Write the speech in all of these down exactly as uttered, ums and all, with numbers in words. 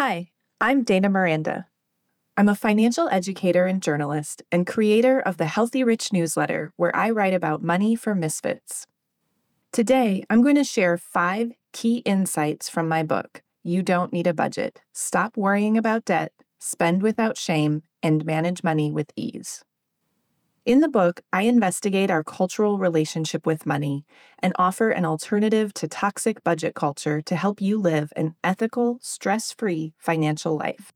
Hi, I'm Dana Miranda. I'm a financial educator and journalist and creator of the Healthy Rich newsletter, where I write about money for misfits. Today, I'm going to share five key insights from my book, You Don't Need a Budget: Stop Worrying About Debt, Spend Without Shame, and Manage Money with Ease. In the book, I investigate our cultural relationship with money and offer an alternative to toxic budget culture to help you live an ethical, stress-free financial life.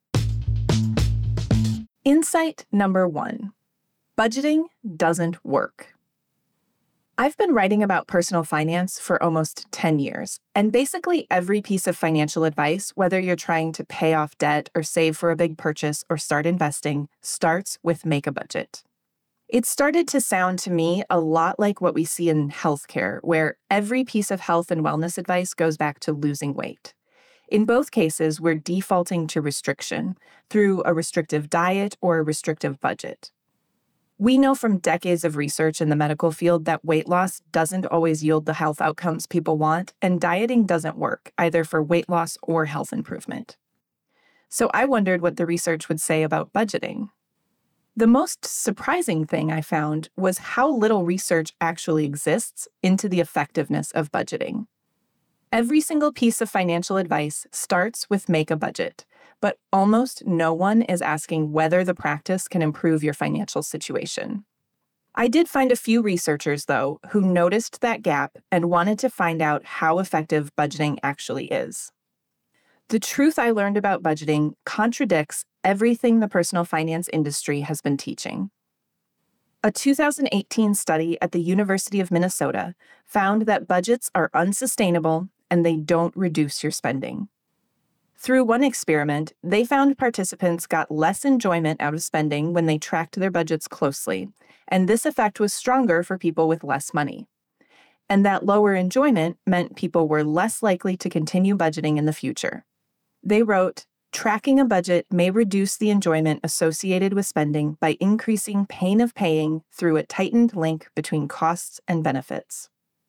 Insight number one: budgeting doesn't work. I've been writing about personal finance for almost ten years, and basically every piece of financial advice, whether you're trying to pay off debt or save for a big purchase or start investing, starts with make a budget. It started to sound to me a lot like what we see in healthcare, where every piece of health and wellness advice goes back to losing weight. In both cases, we're defaulting to restriction through a restrictive diet or a restrictive budget. We know from decades of research in the medical field that weight loss doesn't always yield the health outcomes people want, and dieting doesn't work, either for weight loss or health improvement. So I wondered what the research would say about budgeting. The most surprising thing I found was how little research actually exists into the effectiveness of budgeting. Every single piece of financial advice starts with make a budget, but almost no one is asking whether the practice can improve your financial situation. I did find a few researchers, though, who noticed that gap and wanted to find out how effective budgeting actually is. The truth I learned about budgeting contradicts everything the personal finance industry has been teaching. A two thousand eighteen study at the University of Minnesota found that budgets are unsustainable and they don't reduce your spending. Through one experiment, they found participants got less enjoyment out of spending when they tracked their budgets closely, and this effect was stronger for people with less money. And that lower enjoyment meant people were less likely to continue budgeting in the future. They wrote, "Tracking a budget may reduce the enjoyment associated with spending by increasing pain of paying through a tightened link between costs and benefits."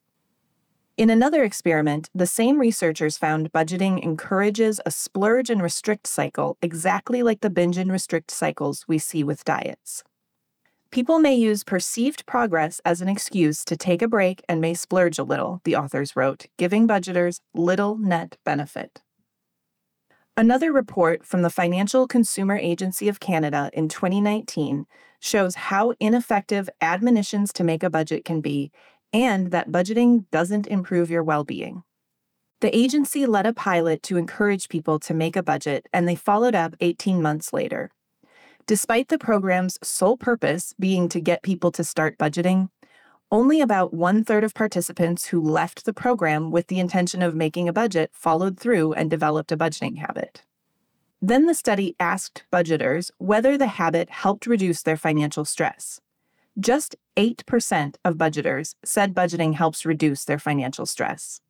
In another experiment, the same researchers found budgeting encourages a splurge and restrict cycle exactly like the binge and restrict cycles we see with diets. People may use perceived progress as an excuse to take a break and may splurge a little, the authors wrote, giving budgeters little net benefit. Another report from the Financial Consumer Agency of Canada in twenty nineteen shows how ineffective admonitions to make a budget can be, and that budgeting doesn't improve your well-being. The agency led a pilot to encourage people to make a budget, and they followed up eighteen months later. Despite the program's sole purpose being to get people to start budgeting, only about one-third of participants who left the program with the intention of making a budget followed through and developed a budgeting habit. Then the study asked budgeters whether the habit helped reduce their financial stress. Just eight percent of budgeters said budgeting helps reduce their financial stress.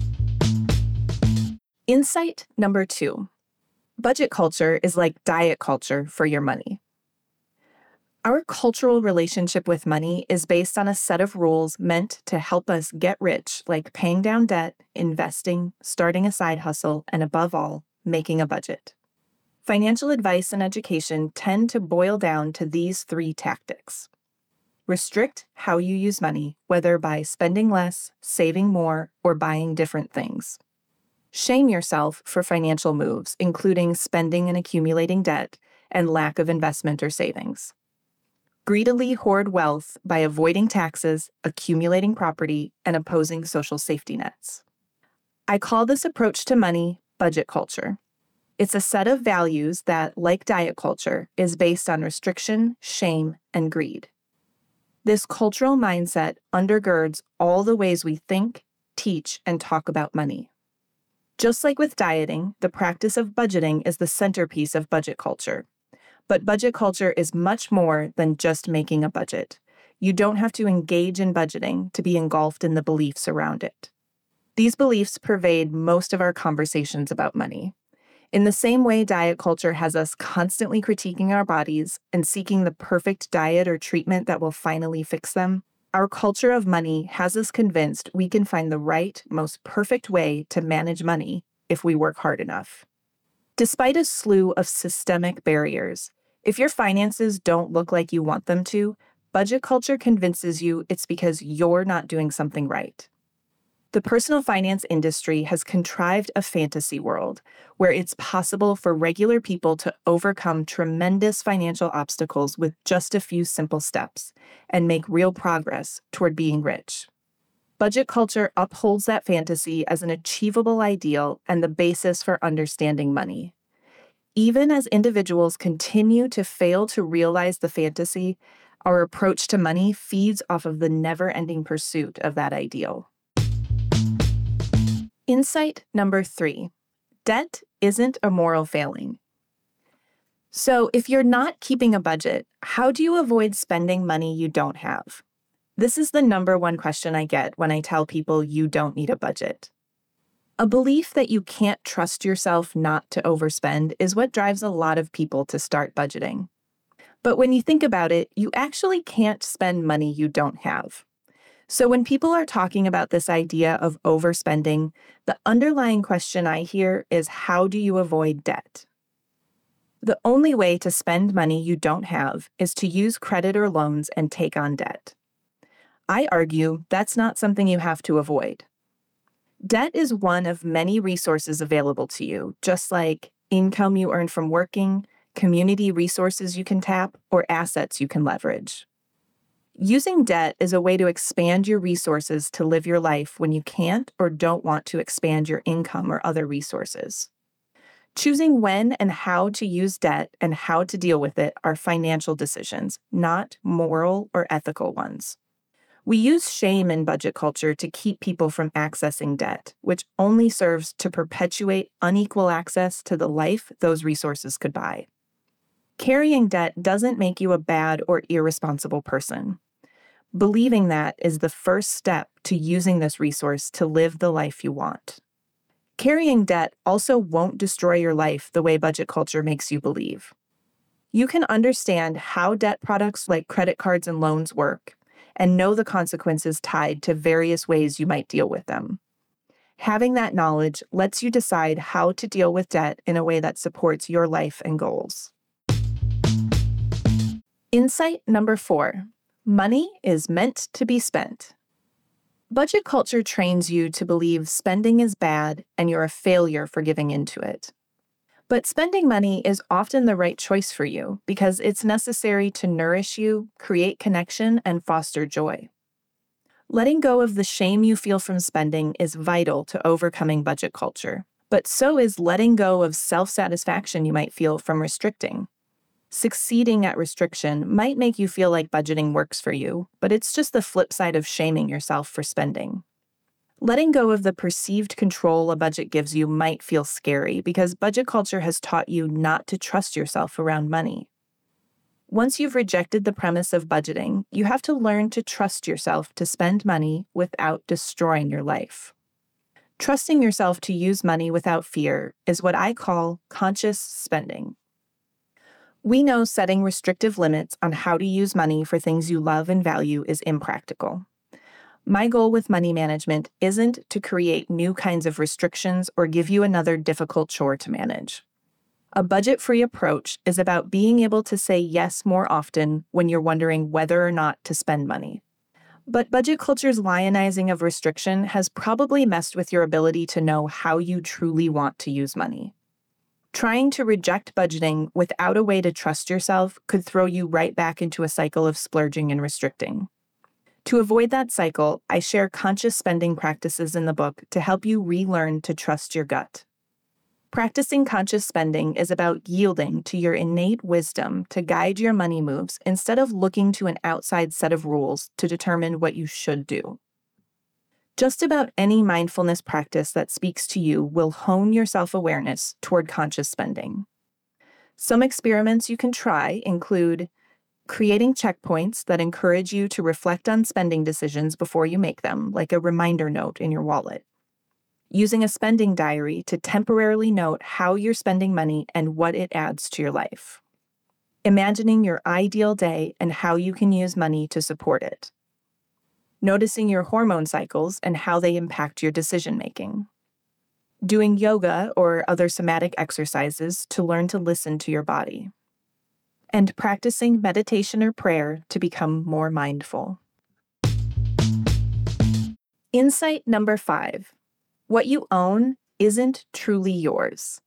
Insight number two: budget culture is like diet culture for your money. Our cultural relationship with money is based on a set of rules meant to help us get rich, like paying down debt, investing, starting a side hustle, and above all, making a budget. Financial advice and education tend to boil down to these three tactics. Restrict how you use money, whether by spending less, saving more, or buying different things. Shame yourself for financial moves, including spending and accumulating debt, and lack of investment or savings. Greedily hoard wealth by avoiding taxes, accumulating property, and opposing social safety nets. I call this approach to money budget culture. It's a set of values that, like diet culture, is based on restriction, shame, and greed. This cultural mindset undergirds all the ways we think, teach, and talk about money. Just like with dieting, the practice of budgeting is the centerpiece of budget culture. But budget culture is much more than just making a budget. You don't have to engage in budgeting to be engulfed in the beliefs around it. These beliefs pervade most of our conversations about money. In the same way diet culture has us constantly critiquing our bodies and seeking the perfect diet or treatment that will finally fix them, our culture of money has us convinced we can find the right, most perfect way to manage money if we work hard enough. Despite a slew of systemic barriers, if your finances don't look like you want them to, budget culture convinces you it's because you're not doing something right. The personal finance industry has contrived a fantasy world where it's possible for regular people to overcome tremendous financial obstacles with just a few simple steps and make real progress toward being rich. Budget culture upholds that fantasy as an achievable ideal and the basis for understanding money. Even as individuals continue to fail to realize the fantasy, our approach to money feeds off of the never-ending pursuit of that ideal. Insight number three, debt isn't a moral failing. So if you're not keeping a budget, how do you avoid spending money you don't have? This is the number one question I get when I tell people you don't need a budget. A belief that you can't trust yourself not to overspend is what drives a lot of people to start budgeting. But when you think about it, you actually can't spend money you don't have. So when people are talking about this idea of overspending, the underlying question I hear is, how do you avoid debt? The only way to spend money you don't have is to use credit or loans and take on debt. I argue that's not something you have to avoid. Debt is one of many resources available to you, just like income you earn from working, community resources you can tap, or assets you can leverage. Using debt is a way to expand your resources to live your life when you can't or don't want to expand your income or other resources. Choosing when and how to use debt and how to deal with it are financial decisions, not moral or ethical ones. We use shame in budget culture to keep people from accessing debt, which only serves to perpetuate unequal access to the life those resources could buy. Carrying debt doesn't make you a bad or irresponsible person. Believing that is the first step to using this resource to live the life you want. Carrying debt also won't destroy your life the way budget culture makes you believe. You can understand how debt products like credit cards and loans work and know the consequences tied to various ways you might deal with them. Having that knowledge lets you decide how to deal with debt in a way that supports your life and goals. Insight number four. Money is meant to be spent. Budget culture trains you to believe spending is bad and you're a failure for giving into it. But spending money is often the right choice for you because it's necessary to nourish you, create connection, and foster joy. Letting go of the shame you feel from spending is vital to overcoming budget culture, but so is letting go of self-satisfaction you might feel from restricting. Succeeding at restriction might make you feel like budgeting works for you, but it's just the flip side of shaming yourself for spending. Letting go of the perceived control a budget gives you might feel scary because budget culture has taught you not to trust yourself around money. Once you've rejected the premise of budgeting, you have to learn to trust yourself to spend money without destroying your life. Trusting yourself to use money without fear is what I call conscious spending. We know setting restrictive limits on how to use money for things you love and value is impractical. My goal with money management isn't to create new kinds of restrictions or give you another difficult chore to manage. A budget-free approach is about being able to say yes more often when you're wondering whether or not to spend money. But budget culture's lionizing of restriction has probably messed with your ability to know how you truly want to use money. Trying to reject budgeting without a way to trust yourself could throw you right back into a cycle of splurging and restricting. To avoid that cycle, I share conscious spending practices in the book to help you relearn to trust your gut. Practicing conscious spending is about yielding to your innate wisdom to guide your money moves instead of looking to an outside set of rules to determine what you should do. Just about any mindfulness practice that speaks to you will hone your self-awareness toward conscious spending. Some experiments you can try include creating checkpoints that encourage you to reflect on spending decisions before you make them, like a reminder note in your wallet. Using a spending diary to temporarily note how you're spending money and what it adds to your life. Imagining your ideal day and how you can use money to support it. Noticing your hormone cycles and how they impact your decision-making. doing yoga or other somatic exercises to learn to listen to your body, and practicing meditation or prayer to become more mindful. Insight number five: what you own isn't truly yours.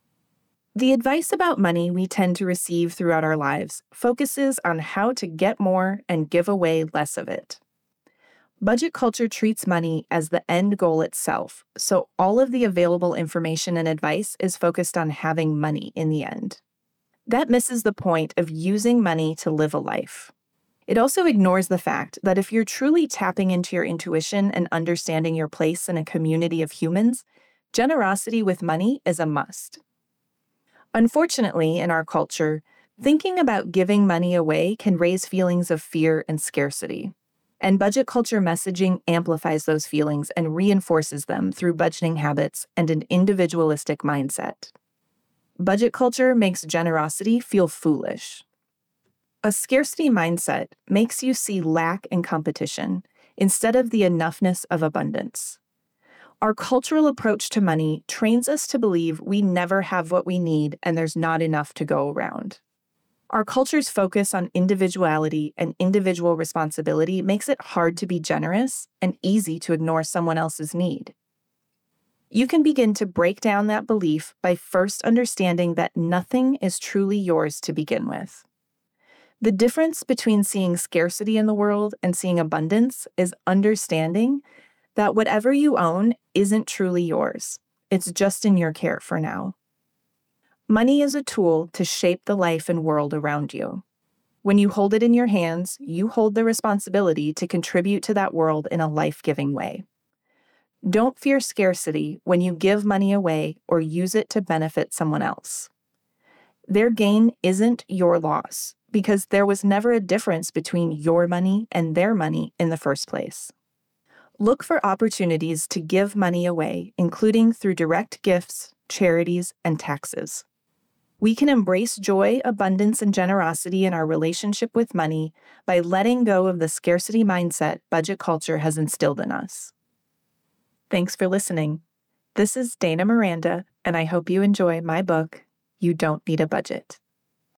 The advice about money we tend to receive throughout our lives focuses on how to get more and give away less of it. Budget culture treats money as the end goal itself, so all of the available information and advice is focused on having money in the end. That misses the point of using money to live a life. It also ignores the fact that if you're truly tapping into your intuition and understanding your place in a community of humans, generosity with money is a must. Unfortunately, in our culture, thinking about giving money away can raise feelings of fear and scarcity. And budget culture messaging amplifies those feelings and reinforces them through budgeting habits and an individualistic mindset. Budget culture makes generosity feel foolish. A scarcity mindset makes you see lack and competition instead of the enoughness of abundance. Our cultural approach to money trains us to believe we never have what we need and there's not enough to go around. Our culture's focus on individuality and individual responsibility makes it hard to be generous and easy to ignore someone else's need. You can begin to break down that belief by first understanding that nothing is truly yours to begin with. The difference between seeing scarcity in the world and seeing abundance is understanding that whatever you own isn't truly yours. It's just in your care for now. Money is a tool to shape the life and world around you. When you hold it in your hands, you hold the responsibility to contribute to that world in a life-giving way. Don't fear scarcity when you give money away or use it to benefit someone else. Their gain isn't your loss because there was never a difference between your money and their money in the first place. Look for opportunities to give money away, including through direct gifts, charities, and taxes. We can embrace joy, abundance, and generosity in our relationship with money by letting go of the scarcity mindset budget culture has instilled in us. Thanks for listening. This is Dana Miranda, and I hope you enjoy my book, You Don't Need a Budget.